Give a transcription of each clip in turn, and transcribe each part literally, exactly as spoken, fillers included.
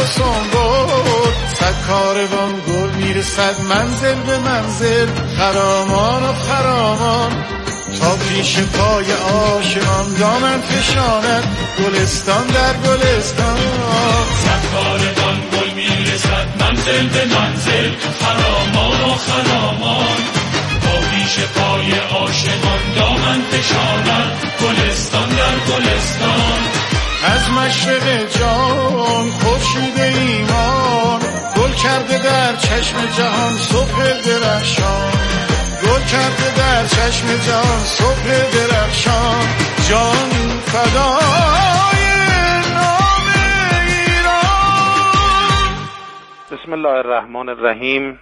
سنبول، صد کاروان گل میرسد منزل به منزل، خرامان و خرامان تا پیش پای عاشقان دامن فشاند، گلستان در گلستان. صد کاروان گل میرسد منزل به منزل، خرامان و خرامان تا پیش پای عاشقان دامن فشاند، گلستان در گلستان. از مشرق جان خورشید ایمان، گل کرده در چشم جهان صبح درخشان، گل کرده در چشم جهان صبح درخشان. جان فدای نام ایران. بسم الله الرحمن الرحیم.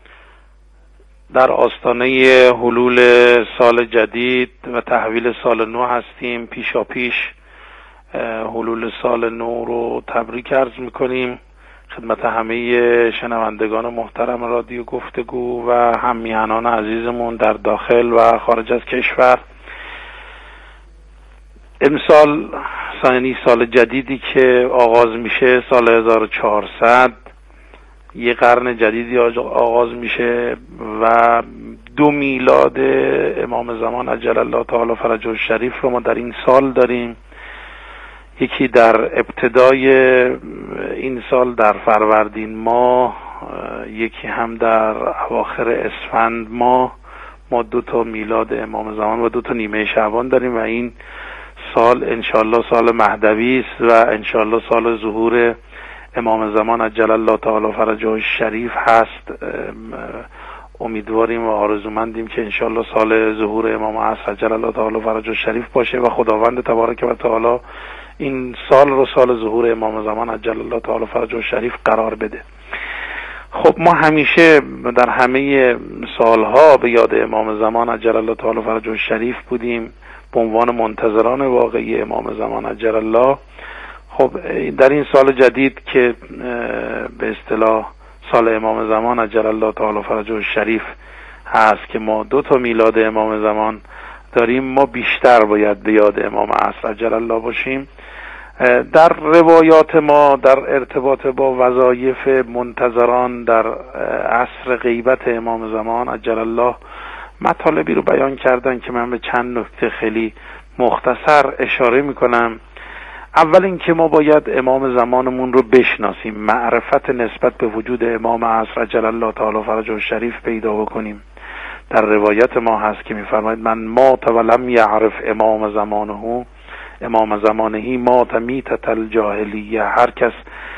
در آستانه حلول سال جدید و تحویل سال نو هستیم. پیشا پیش حلول سال نو رو تبریک عرض میکنیم خدمت همه شنوندگان محترم رادیو گفتگو و هممیهنان عزیزمون در داخل و خارج از کشور. امسال یعنی سال جدیدی که آغاز میشه، سال هزار و چهارصد، یه قرن جدیدی آغاز میشه و دو میلاد امام زمان عجل الله تعالی فرجه الشریف رو ما در این سال داریم. یکی در ابتدای این سال در فروردین ماه، یکی هم در اواخر اسفند ماه. ما دو تا میلاد امام زمان و دو تا نیمه شعبان داریم و این سال انشالله سال مهدوی است و انشالله سال ظهور امام زمان عجل الله تعالی فرجه الشریف هست. امیدواریم و آرزومندیم که انشالله سال ظهور امام عصر عجل الله تعالی فرجه الشریف باشه و خداوند تبارک و تعالی این سال رو سال ظهور امام زمان عجل الله تعالی فرجه الشریف قرار بده. خب ما همیشه در همه سالها به یاد امام زمان عجل الله تعالی فرجه الشریف بودیم به عنوان منتظران واقعی امام زمان عجل الله. خب در این سال جدید که به اصطلاح سال امام زمان عجل الله تعالی فرجه الشریف هست که ما دو تا میلاد امام زمان داریم، ما بیشتر باید به یاد امام عصر عجل الله باشیم. در روایات ما در ارتباط با وظایف منتظران در عصر غیبت امام زمان عجل الله مطالبی رو بیان کردن که من به چند نکته خیلی مختصر اشاره میکنم. اول اینکه ما باید امام زمانمون رو بشناسیم، معرفت نسبت به وجود امام عصر عجل الله تعالی فرجه الشریف پیدا بکنیم. در روایت ما هست که میفرماید من مات ولم یعرف امام زمانه، امام زمانهی مات میتت الجاهلیه. هر کس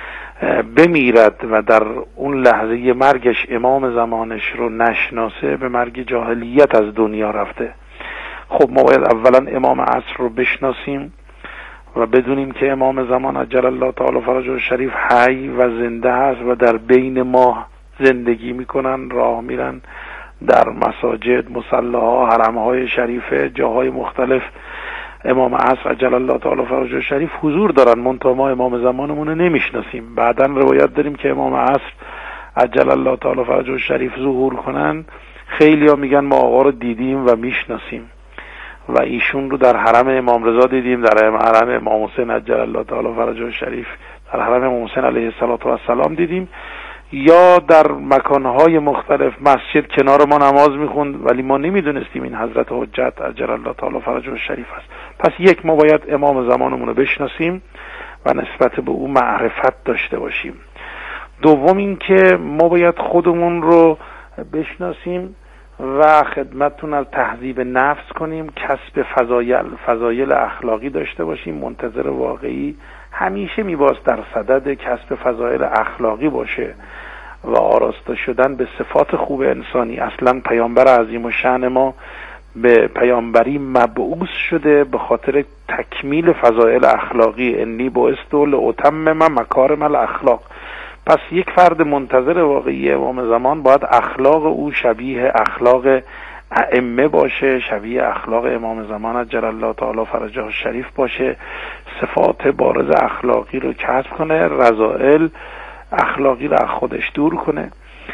بمیرد و در اون لحظه مرگش امام زمانش رو نشناسه به مرگ جاهلیت از دنیا رفته. خب ما باید اولا امام عصر رو بشناسیم و بدونیم که امام زمان عجل الله تعالی فرجه الشریف حی و زنده هست و در بین ما زندگی میکنن، راه میرن، در مساجد، مصلاها، حرمهای شریفه، جاهای مختلف امام عصر عجل الله تعالی فرجه الشریف حضور دارن، منتها ما امام زمانمون رو نمیشناسیم. بعداً روایت داریم که امام عصر عجل الله تعالی فرجه الشریف ظهور کنن، خیلی ها میگن ما آقا رو دیدیم و میشناسیم و ایشون رو در حرم امام رضا دیدیم، در حرم امام حسین عجل الله تعالی فرجه الشریف، در حرم امام حسین علیه السلام دیدیم، یا در مکانهای مختلف مسجد کنار ما نماز میخوند ولی ما نمیدونستیم این حضرت حجت عجل الله تعالی فرجه الشریف است. پس یک، ما باید امام زمانمون رو بشناسیم و نسبت به او معرفت داشته باشیم. دوم این که ما باید خودمون رو بشناسیم و خدمتتون از تهذیب نفس کنیم، کسب فضایل فضایل اخلاقی داشته باشیم. منتظر واقعی همیشه میباید در صدد کسب فضایل اخلاقی باشه و آراسته شدن به صفات خوب انسانی. اصلا پیامبر عظیم الشأن ما به پیامبری مبعوث شده به خاطر تکمیل فضایل اخلاقی. انی بعثت لاتمم مکارم الاخلاق. پس یک فرد منتظر واقعی امام زمان باید اخلاق او شبیه اخلاق ائمه باشه، شبیه اخلاق امام زمان عجل الله تعالی فرجه الشریف باشه، صفات بارز اخلاقی رو کسب کنه، رذائل اخلاقی رو از خودش دور کنه.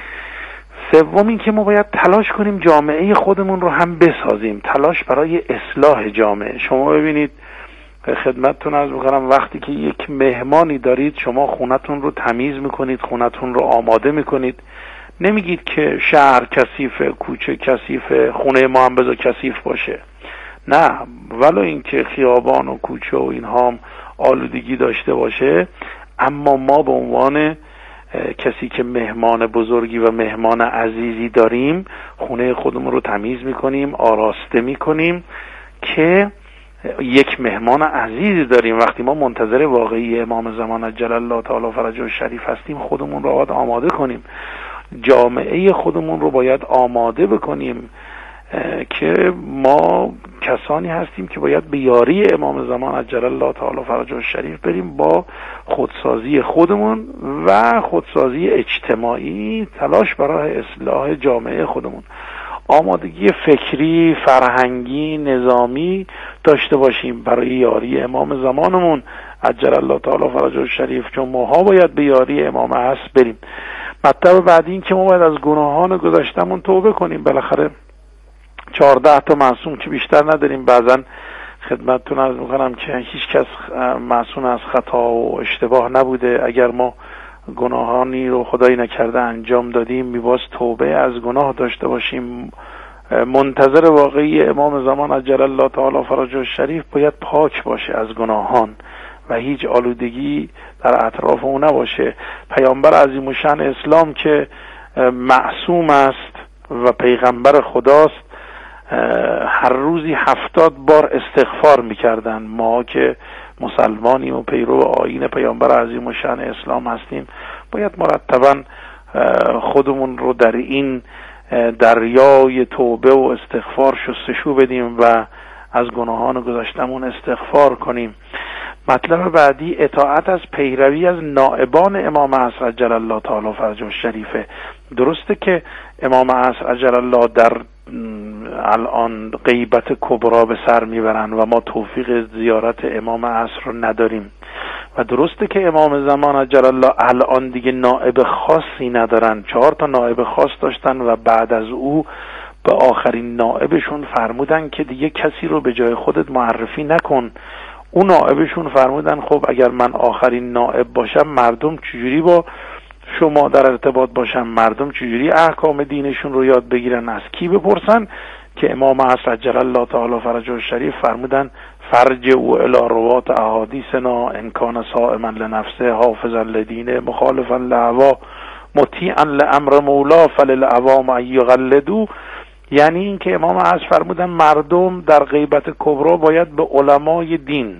سوم این که ما باید تلاش کنیم جامعه خودمون رو هم بسازیم، تلاش برای اصلاح جامعه. شما ببینید خدمتتون عرض میکنم وقتی که یک مهمانی دارید شما خونتون رو تمیز میکنید، خونتون رو آماده میکنید، نمیگید که شهر کثیف، کوچه کثیف، خونه ما هم بذار کثیف باشه. نه، ولو اینکه خیابان و کوچه و اینها هم آلودگی داشته باشه، اما ما به عنوان کسی که مهمان بزرگی و مهمان عزیزی داریم خونه خودمون رو تمیز میکنیم، آراسته میکنیم که یک مهمان عزیزی داریم. وقتی ما منتظر واقعی امام زمان عجل الله تعالی فرجه الشریف هستیم خودمون رو باید آماده کنیم، جامعه خودمون رو باید آماده بکنیم که ما کسانی هستیم که باید به یاری امام زمان عجل الله تعالی فرجه الشریف بریم، با خودسازی خودمون و خودسازی اجتماعی تلاش برای اصلاح جامعه خودمون، آمادگی فکری، فرهنگی، نظامی داشته باشیم برای یاری امام زمانمون عجل الله تعالی فرجه الشریف، چون ماها باید به یاری امام عصر بریم. مطلب بعدی این که ما باید از گناهان گذشتمون توبه کنیم. بالاخره چهارده تا معصوم که بیشتر نداریم. بعضا خدمتتون عرض میکنم که هیچ کس معصوم از خطا و اشتباه نبوده. اگر ما گناهانی رو خدایی نکرده انجام دادیم میباز توبه از گناه داشته باشیم. منتظر واقعی امام زمان عجل الله تعالی فرجه الشریف باید پاک باشه از گناهان و هیچ آلودگی در اطراف اون نباشه. پیامبر عظیم الشأن اسلام که معصوم است و پیغمبر خداست هر روزی هفتاد بار استغفار میکردن. ما که مسلمانیم و پیرو آیین پیامبر عظیم الشأن اسلام هستیم باید مرتبا خودمون رو در این دریای توبه و استغفار شستشو بدیم و از گناهان گذشتمون استغفار کنیم. مطلب بعدی اطاعت از پیروی از نائبان امام عصر عجل الله تعالی فرجه الشریفه. درسته که امام عصر عجل الله در الان غیبت کبرا به سر میبرن و ما توفیق زیارت امام عصر رو نداریم و درسته که امام زمان عجل الله الان دیگه نائب خاصی ندارن، چهار تا نائب خاص داشتن و بعد از او به آخرین نائبشون فرمودن که دیگه کسی رو به جای خودت معرفی نکن. اون نائبشون فرمودن خب اگر من آخرین نائب باشم مردم چجوری با شما در ارتباط باشن، مردم چجوری احکام دینشون رو یاد بگیرن، از کی بپرسن؟ که امام عصر عجل الله تعالی فرجه الشریف فرمودن فرجعوا الی روات احادیثنا ان کان صائما لنفسه حافظا لدینه مخالفا لهوا مطیعا لامر مولا فللعوام ان یقلدوا. یعنی این که امام عصر فرمودن مردم در غیبت کبرا باید به علمای دین،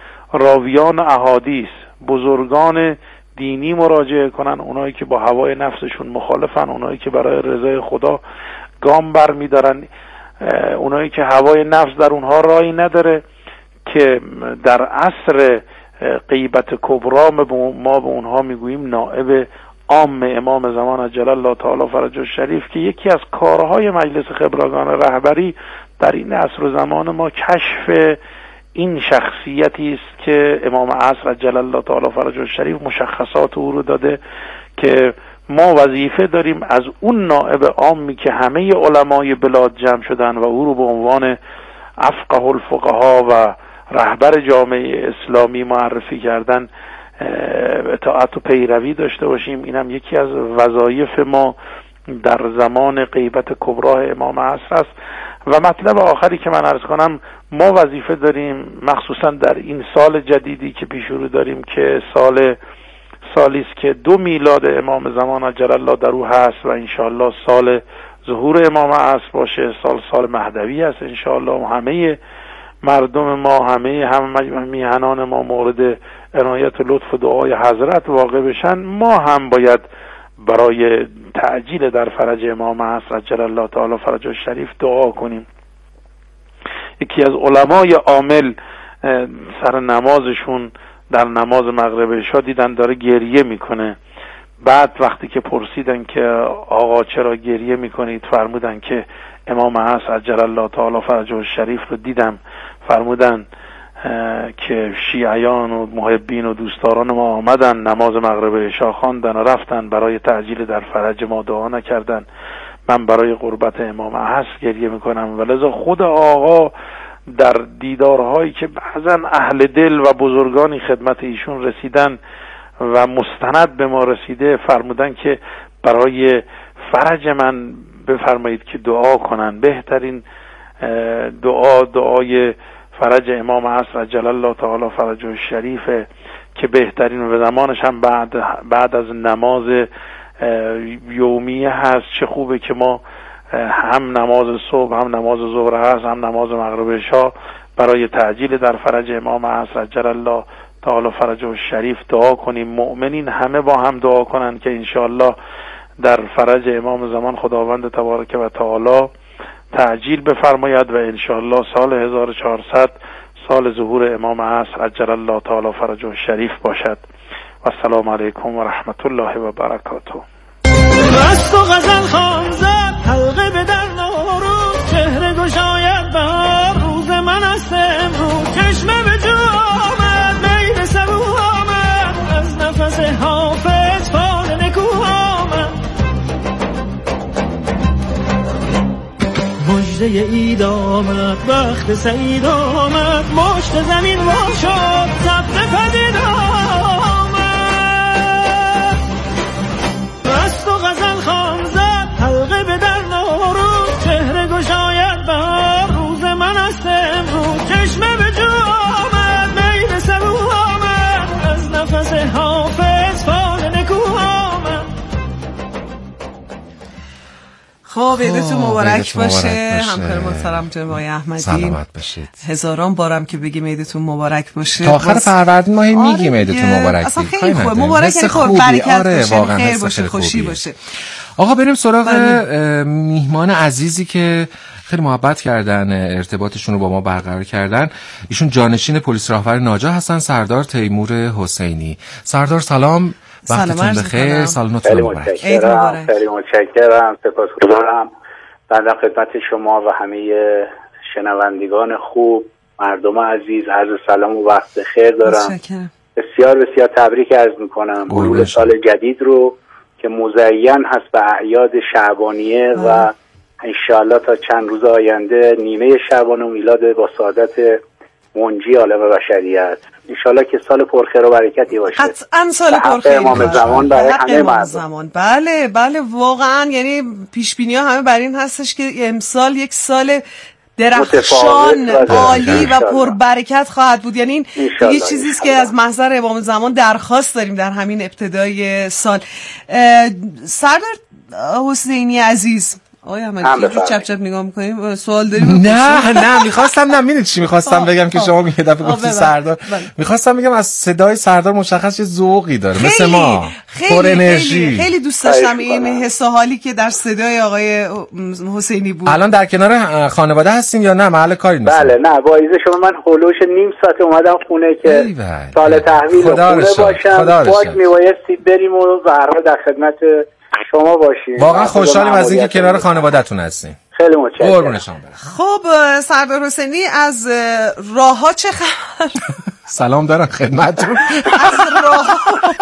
راویان احادیث، بزرگان دینی مراجعه کنن، اونایی که با هوای نفسشون مخالفن، اونایی که برای رضای خدا گام بر میدارن، اونایی که هوای نفس در اونها رایی نداره، که در عصر غیبت کبرا ما به اونها میگوییم نائب عام امام زمان عجل الله تعالی فرجه الشریف، که یکی از کارهای مجلس خبرگان رهبری در این عصر و زمان ما کشف این شخصیتی است که امام عصر عجل الله تعالی فرجه الشریف مشخصات او رو داده، که ما وظیفه داریم از اون نائب عامی که همه علمای بلاد جمع شدن و او رو به عنوان افقه الفقها و رهبر جامعه اسلامی معرفی کردن اطاعت و پیروی داشته باشیم. اینم یکی از وظایف ما در زمان غیبت کبرا امام عصر است. و مطلب آخری که من عرض کنم، ما وظیفه داریم مخصوصا در این سال جدیدی که پیش رو داریم که سال سالی است که دو میلاد امام زمان عجل الله در او هست و انشاءالله سال ظهور امام عصر باشه، سال سال مهدوی است انشاءالله، و همه مردم ما، همه همه میهنان ما مورد عنایت و لطف و دعای حضرت واقع بشن. ما هم باید برای تعجیل در فرج امام عصر عجل الله تعالی فرجه الشریف دعا کنیم. یکی از علمای عامل سر نمازشون در نماز مغرب عشا دیدن داره گریه میکنه. بعد وقتی که پرسیدن که آقا چرا گریه میکنید، فرمودن که امام عصر عجل الله تعالی فرجه الشریف رو دیدم. فرمودن که شیعیان و محبین و دوستداران ما آمدن نماز مغرب عشا خواندن و رفتن، برای تعجیل در فرج ما دعا نکردن. من برای قربت امام عصر گریه میکنم و لذا خود آقا در دیدارهایی که بعضا اهل دل و بزرگانی خدمت ایشون رسیدن و مستند به ما رسیده، فرمودن که برای فرج من بفرمایید که دعا کنن. بهترین دعا دعای فرج امام عصر عجل الله تعالی فرجه الشریفه که بهترین و زمانش هم بعد بعد از نماز یومیه هست. چه خوبه که ما هم نماز صبح، هم نماز ظهر هست، هم نماز مغرب عشا برای تعجیل در فرج امام عصر عجل الله تعالی فرجه الشریف دعا کنیم. مؤمنین همه با هم دعا کنن که انشاءالله در فرج امام زمان خداوند تبارک و تعالی تعجیل بفرماید و انشاءالله سال هزار و چهارصد سال ظهور امام عصر عجل الله تعالی فرجه الشریف باشد. و السلام علیکم و رحمت الله و برکاته. مست و غزل خوان زد حلقه به در نورو، چهره گشاید بهار روز من است امروز. چشمه به جو آمد میل سبو آمد، از نفس حافظ فال نکو آمد. مژده عید آمد وقت سعید آمد، مشت زمین وا شد سبزه پدید آمد. مست و غزل خوان زد حلقه به در نوروز، چهره گشاید بهار روز من است امروز. چشمه به جو آمد میل سبو آمد، از نفس حافظ فال نکو آمد. خب عیدتون مبارک باشه همکار محترم جناب آقای احمدی. سلامت باشید. هزاران بارم که بگیم عیدتون مبارک باشه. تا آخر فروردین ماه میگیم عیدتون مبارک. اصلا خیلی خوبه. مبارک خیلی خوب، برکت باشه، خیر باشه، خوشی باشه. آقا بریم سراغ میهمان عزیزی که خیلی محبت کردن، ارتباطشون رو با ما برقرار کردن. ایشون جانشین پلیس راهور ناجا هستن، سردار تیمور حسینی. سردار سلام، وقتتون بخیر، سالتون مبارک. خیلی متشکرم، خیلی متشکرم، سپاسگزارم. بعد خدمت شما و همه شنوندگان خوب، مردم عزیز، عرض سلام و وقت خیر دارم. متشکرم. بسیار بسیار تبریک عرض میکنم ورود سال جدید رو که مزین هست به اعیاد شعبانیه و انشاءالله تا چند روز آینده نیمه شعبان و میلاد با سعادت منجی عالم بشریت. انشاءالله که سال پرخیر و برکتی باشه. قطعاً سال پرخیر امام زمان برای همه مردم. بله بله واقعاً، یعنی پیش بینی ها همه بر این هستش که امسال یک سال درخشان، عالی و پربرکت خواهد بود. یعنی این یه چیزی است که از محضر امام زمان درخواست داریم در همین ابتدای سال. سردار حسینی عزیز، آقای احمدی رو چپ چپ نگاه می‌کنیم، سوال داریم؟ نه نه می‌خواستم، نه می‌دونید چی می‌خواستم بگم که شما یه دفعه گفتی سردار، می‌خواستم بگم از صدای سردار مشخص یه ذوقی داره مثل ما، پر انرژی. خیلی دوست داشتم این حس و حالی که در صدای آقای حسینی بود. الان در کنار خانواده هستیم یا نه محل کاری نیست؟ بله نه، با اجازه شما من هولوش نیم ساعت اومدم خونه که سال تحویل خونه باشم. باید می‌بایستی بریم و به هر حال در خدمت شما باشین. واقعا خوشحالیم از اینکه کنار خانواده‌تون هستین. خیلی متشکرم. قربون شما برم. خب سردار حسینی، از راه‌ها چه خبر؟ سلام دارم خدمتتون. از راه‌ها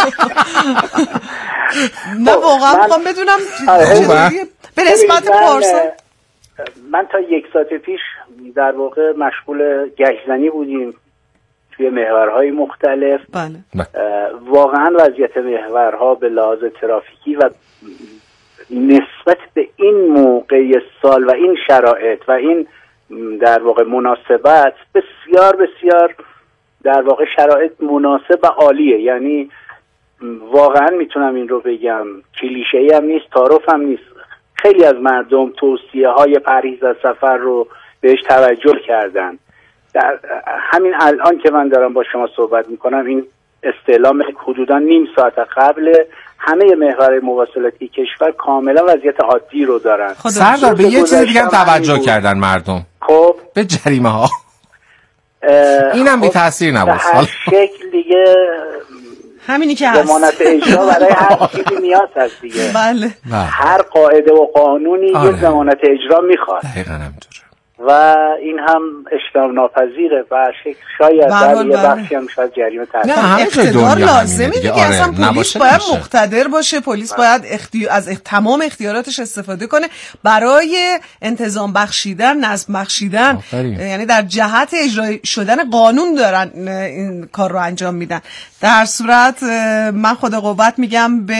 نه واقعا می‌خوام بدونم به نسبت پارسال. من تا یک ساعت پیش در واقع مشغول گشت‌زنی بودیم توی محورهای مختلف. بله. واقعا وضعیت محورها به لحاظ ترافیکی و نسبت به این موقع سال و این شرایط و این در واقع مناسبت بسیار بسیار در واقع شرایط مناسب و عالیه. یعنی واقعا میتونم این رو بگم، کلیشه‌ای هم نیست، تعارف هم نیست. خیلی از مردم توصیه های پرهیز از سفر رو بهش توجه کردن. در همین الان که من دارم با شما صحبت میکنم این استعلام حدودا نیم ساعت قبل همه محور مواصلاتی کشور کاملا وضعیت عادی رو دارن. سردار به یه چیز دیگه هم توجه کردن مردم، خب به جریمه ها. اینم بی تاثیر نبود. هر شکل دیگه همینی که هست، ضمانت اجرا برای هر چیزی نیاز هست دیگه. بله. هر قاعده و قانونی یه ضمانت اجرا میخواد. دقیقاً همینطوره. و این هم اجتناب ناپذیره و شاید در یه بخشی هم شاید جریمه تحصیل. نه اقتدار لازمه دیگه. آره. اصلا پلیس باید نمیشه. مقتدر باشه، پلیس بله. باید اختی... از اخ... تمام اختیاراتش استفاده کنه برای انتظام بخشیدن، نظم بخشیدن، یعنی در جهت اجرای شدن قانون دارن این کار رو انجام میدن. در صورت من خدا قوت میگم به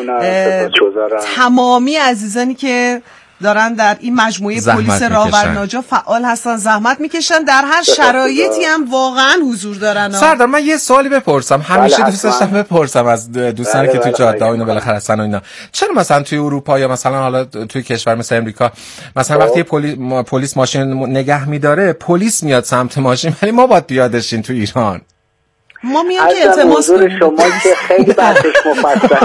تمامی عزیزانی که دارن در این مجموعه پلیس راهورناجا فعال هستن، زحمت میکشن، در هر شرایطی هم واقعا حضور دارن. سردار من یه سوالی بپرسم، همیشه دوست داشتم بپرسم از دوستانی که توی جاده و اینا بالاخره هستن و اینا، چرا مثلا توی اروپا یا مثلا حالا توی کشور مثل امریکا مثلا وقتی پلیس پلیس ماشین نگه میداره، پلیس میاد سمت ماشین ولی ما باید پیاده شیم تو ایران؟ ما میام که التماس کنیم شما که خیلی بحثش مفصله.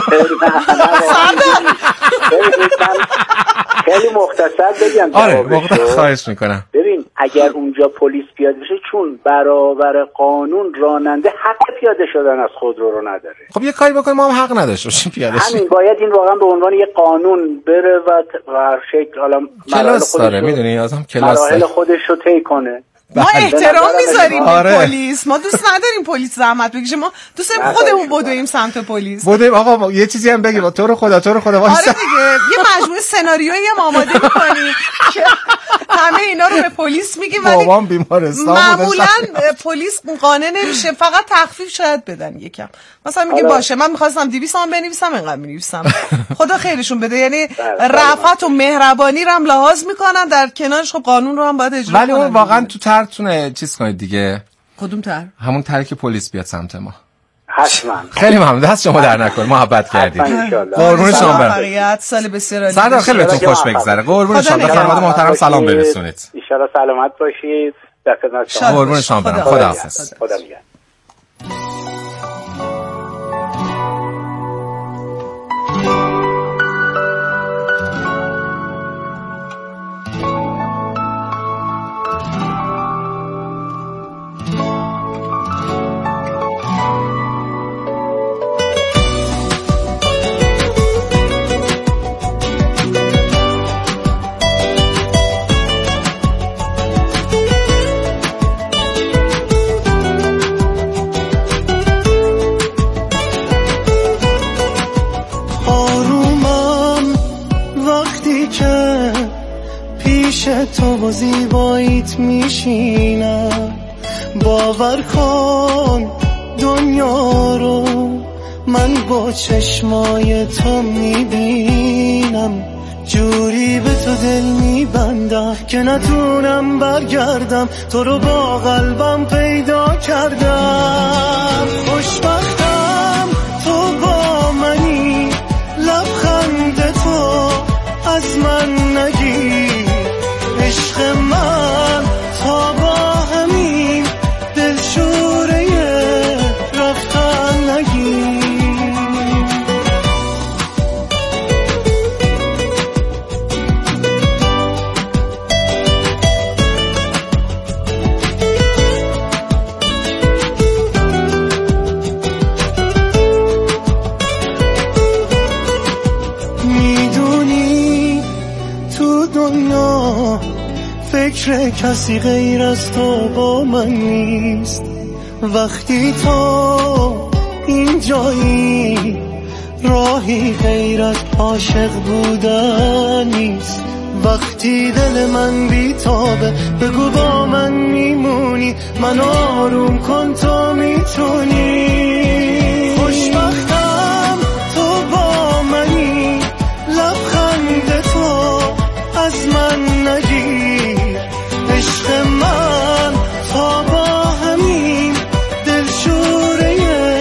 خیلی مختصر بگم. آره مختصر خواهش میکنم. ببین اگر اونجا پلیس پیاده بشه، چون برابر قانون راننده حق پیاده شدن از خودرو رو نداره. خب یه کاری بکنیم ما هم حق نداشته باشیم پیاده شیم. همین باید این واقعا به عنوان یه قانون بره و هر شکل حالا کلاس داره، میدونی آدم کلاس مراحل خودش رو طی کنه. ما احترام میذاریم به آره. پلیس، ما دوست نداریم پلیس زحمت بکشه، ما دوست داریم خودمون بدویم سمت پلیس. بدویم آقا یه چیزی هم بگیم تو رو خدا تو رو خدا وایسا. آره دیگه یه مجموعه سناریویی هم آماده می‌کنیم که همه اینا رو به پلیس میگیم، ولی بابام بیمارستان معمولا پلیس قانع نمیشه، فقط تخفیف شاید بدن یکم. مثلا میگه باشه من می‌خواستم دویست تومن بنویسم اینقدر می‌نویسم، خدا خیرشون بده. یعنی رأفت و مهربانی رو هم لحاظ میکنن، در کنارش خب قانون رو هم باید اجرا کنن. ولی اون واقعا تو ترتونه چیز کنید دیگه. کدوم تر؟ همون تری که پلیس بیاد سمت ما. حتما. خیلی ممنون، دست شما در نکنه، محبت کردید. قربون شما برم. سال بسیار عالی. سردار خیلی بهتون خوش بگذره. قربون شما. به خانواده محترم سلام برسونید. ان شاء الله سلامت باشید. در خدمت شما. قربون شما برم. خداحافظ. خدا نگهدار. تو با زیباییت میشینم، باور کن دنیا رو من با چشمای تو میبینم، جوری به تو دل میبندم که نتونم برگردم، تو رو با قلبم پیدا کردم. خوشبختم تو با منی، لبخند تو از من نگیر، عشق من تا با همین دلشوره رفتن نگیر. میدونی تو دنیا فکر کسی غیر از تو با من نیست، وقتی تو اینجایی راهی غیر از عاشق بودن نیست، وقتی دل من بیتابه بگو با من میمونی، من آروم کن تو میتونی. خوشبختم تو با منی، لبخند تو از من نگیر، عشق من تا با همین دلشوره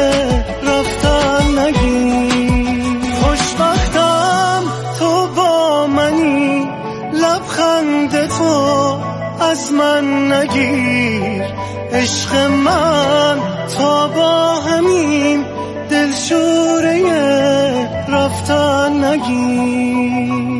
رفتن نگیر. خوشبختم تو با منی، لبخند تو از من نگیر، عشق من تا با همین دلشوره رفتن نگیر.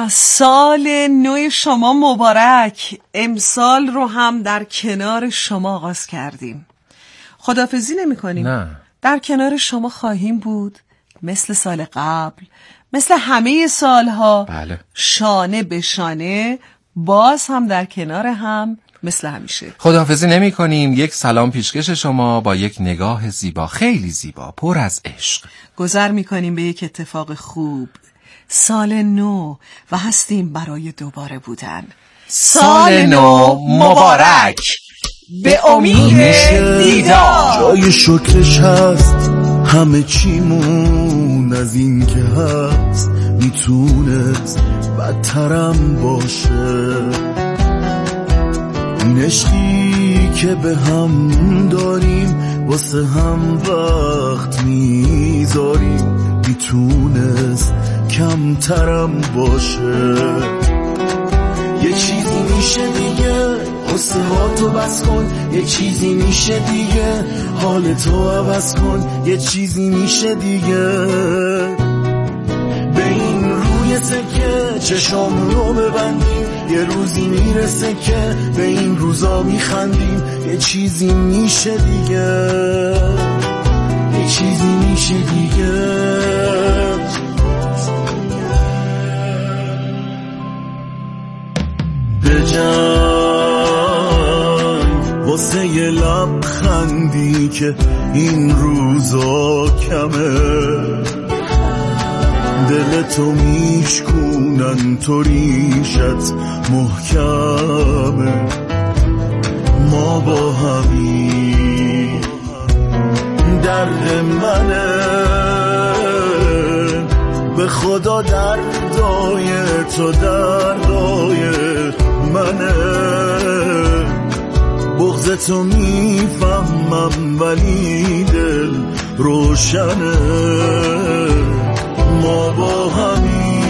سال نو شما مبارک. امسال رو هم در کنار شما آغاز کردیم. خداحافظی نمی کنیم. نه. در کنار شما خواهیم بود مثل سال قبل، مثل همه سالها. بله. شانه به شانه، باز هم در کنار هم مثل همیشه. خداحافظی نمی کنیم. یک سلام پیشکش شما با یک نگاه زیبا، خیلی زیبا، پر از عشق. گذر می کنیم به یک اتفاق خوب، سال نو، و هستیم برای دوباره بودن. سال نو مبارک. به امید دیدار. جای شکرش هست همه چیمون، از این که هست میتونست بدترم باشه. نشکی که به هم داریم واسه هم وقت میذاریم، میتونست کمترم باشه. یه چیزی میشه دیگه قصه ها تو بس کن، یه چیزی میشه دیگه حالتو عوض کن، یه چیزی میشه دیگه به این روی سکه چشام رو ببندیم، یه روزی میرسه که به این روزا میخندیم. یه چیزی میشه دیگه، یه چیزی میشه دیگه. بجنگ واسه یه لبخندی که این روزا کمه، دلتو میشکونن تو ریشت محکمه. ما با همین درد منه، به خدا دردای تو دردای منه. بغضتو میفهمم ولی دل روشنه. ما با همین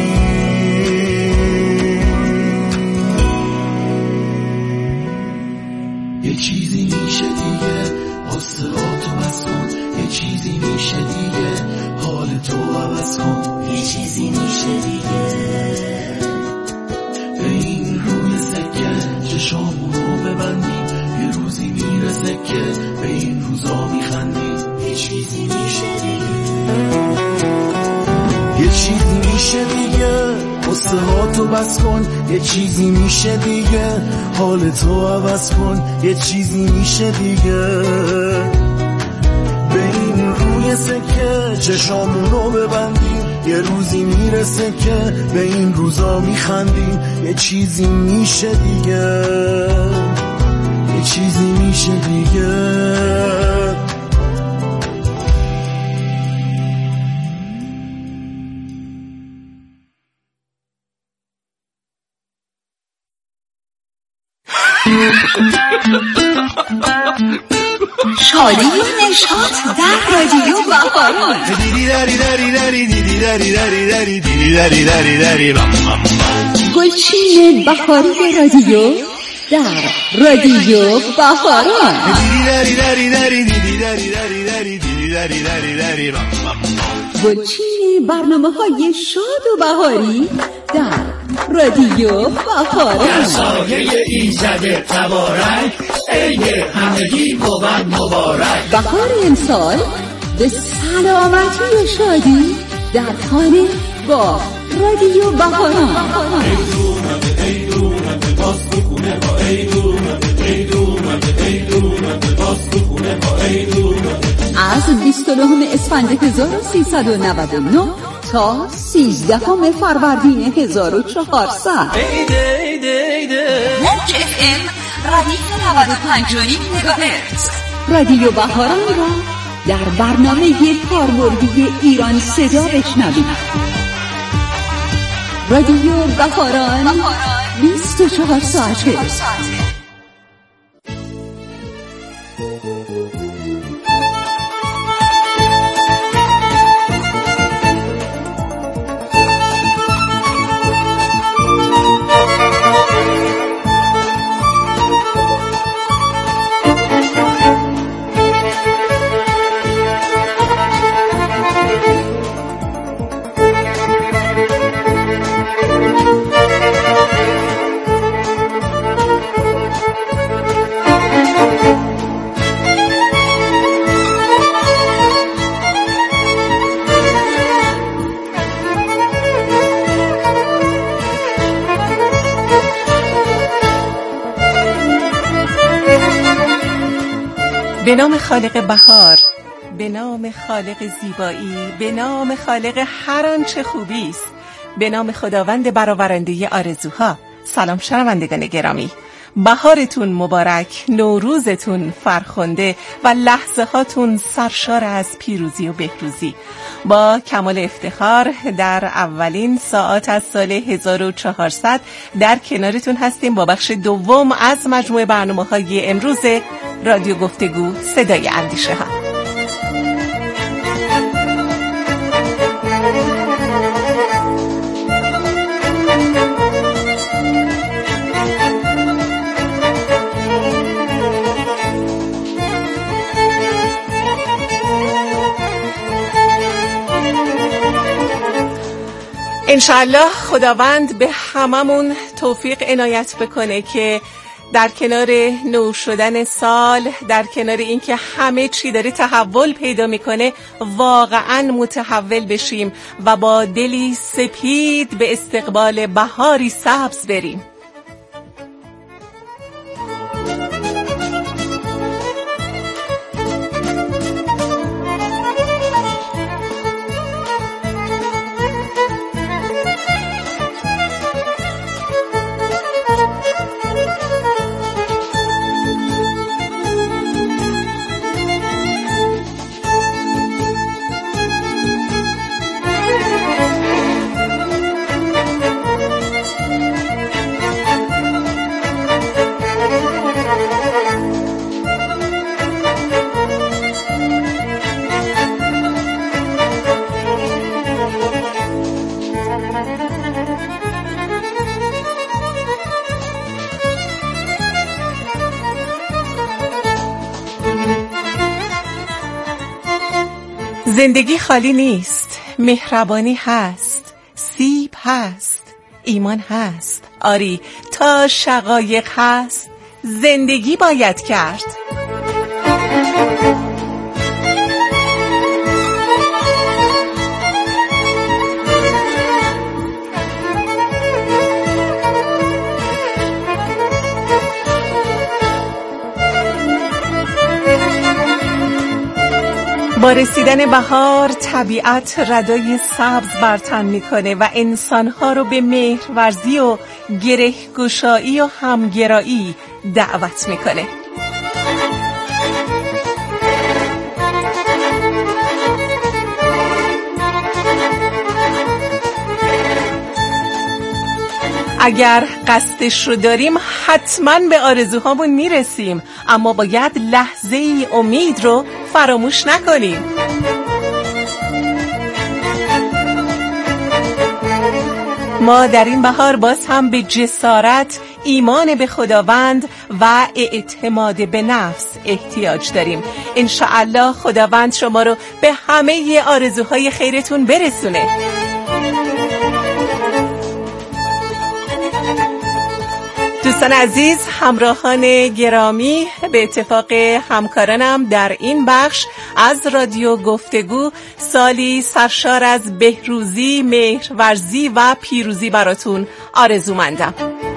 یه چیزی میشه دیگه حسراتو بس کن، یه چیزی میشه دیگه حالتو عوض کن، یه چیزی میشه دیگه به این روی سکه چشامو رو ببندیم، یه روزی میرسه که به این روزا میخندیم. یه چیزی میشه دیگه، یه چیزی میشه دیگه قصه ها تو بس کن، یه چیزی میشه دیگه حالتو عوض کن، یه چیزی میشه دیگه به این روی سکه چشامون رو ببندیم، یه روزی میرسه که به این روزا میخندیم. یه چیزی میشه دیگه، یه چیزی میشه دیگه. شالی نشاط در رادیو بهاران. گلچین بهاری رادیو در رادیو بهاران. گلچین برنامه‌های شاد و بهاری در رادیو بهاران. سایه ایزد تبارک عید همگی بود مبارک. بهار امسال به سلامتی و شادی در خانه با رادیو بهاران. از بیست و نهم اسفند هزار و سیصد و نود و نه تا سیزدهم فروردین هزار و چهارصد. موج اف ام ردیف نود و پنج و نیم مگاهرتز. رادیو بهاران را در برنامه کاربردی ایران صدا بشنوید. رادیو بهاران بیست و چهار ساعته. به نام خالق بهار، به نام خالق زیبایی، به نام خالق هر آنچه خوبی است، به نام خداوند برآورنده آرزوها. سلام شنوندگان گرامی، بهارتون مبارک، نوروزتون فرخنده و لحظه هاتون سرشار از پیروزی و بهروزی. با کمال افتخار در اولین ساعات از سال هزار و چهارصد در کنارتون هستیم با بخش دوم از مجموعه برنامه‌های امروز رادیو گفتگو صدای اندیشه ها. انشاءالله خداوند به هممون توفیق عنایت بکنه که در کنار نو شدن سال، در کنار اینکه همه چی داره تحول پیدا میکنه، واقعا متحول بشیم و با دلی سپید به استقبال بهاری سبز بریم. زندگی خالی نیست، مهربانی هست، سیب هست، ایمان هست، آری تا شقایق هست زندگی باید کرد. با رسیدن بهار طبیعت ردای سبز بر تن میکنه و انسانها رو به مهرورزی و گره‌گشایی و همگرایی دعوت میکنه. اگر قصدش رو داریم حتما به آرزوهامون میرسیم، اما باید لحظه ای امید رو فراموش نکنیم. ما در این بهار باز هم به جسارت، ایمان به خداوند و اعتماد به نفس احتیاج داریم. انشاءالله خداوند شما رو به همه آرزوهای خیرتون برسونه. دوستان عزیز، همراهان گرامی، به اتفاق همکارانم در این بخش از رادیو گفتگو سالی سرشار از بهروزی، مهرورزی و پیروزی براتون آرزومندم.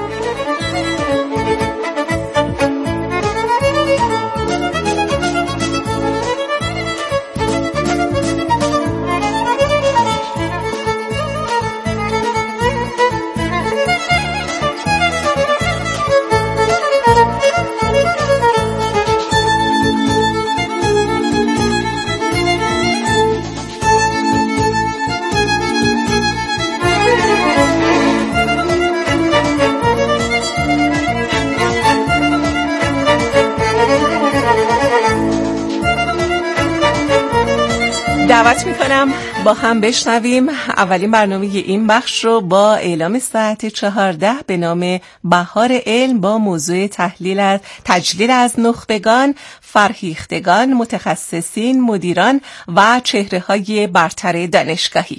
دعوت میکنم با هم بشنویم اولین برنامه این بخش رو با اعلام ساعت چهارده به نام بهار علم با موضوع تحلیل از تجلیل از نخبگان، فرهیختگان، متخصصین، مدیران و چهره‌های برتر دانشگاهی.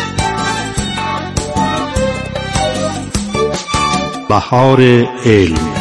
بهار علم.